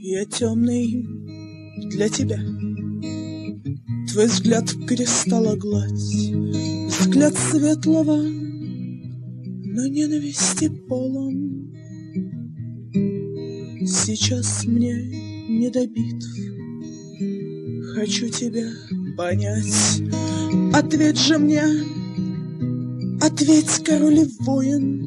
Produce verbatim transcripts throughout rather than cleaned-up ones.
Я темный для тебя. Твой взгляд кристалла гладь, взгляд светлого, но ненависти полон. Сейчас мне не до битв, хочу тебя понять. Ответь же мне, ответь, король и воин.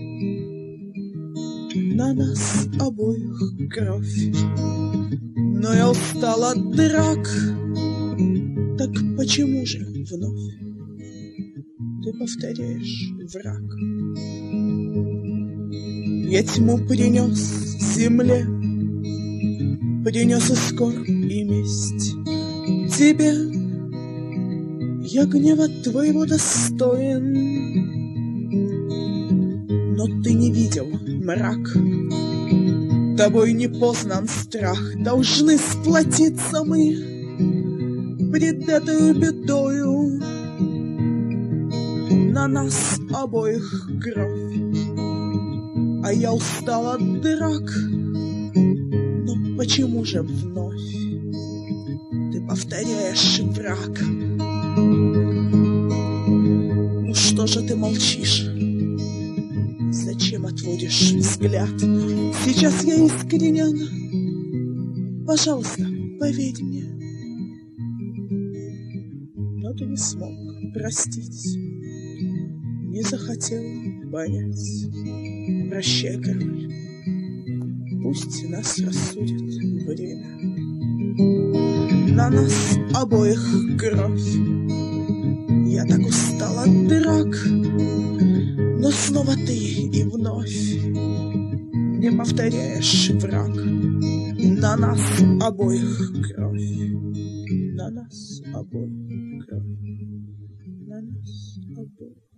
На нас обоих кровь, но я устал от драк. Так почему же вновь ты повторяешь враг? Я тьму принес земле, принес и скорбь, и месть тебе. Я гнева твоего достоин, но ты не видел мрак. Тобой не познан страх, должны сплотиться мы пред этой бедою. На нас обоих кровь, а я устал от драк. Но почему же вновь ты повторяешь враг? Ну что же ты молчишь? Зачем отводишь взгляд? Сейчас я искренен. Пожалуйста, поверь мне. Но ты не смог простить, не захотел понять. Прощай, король, пусть нас рассудит время. На нас обоих кровь. Я так устал от драк, но снова ты и вновь не повторяешь враг. На нас обоих кровь, на нас обоих кровь, на нас обоих.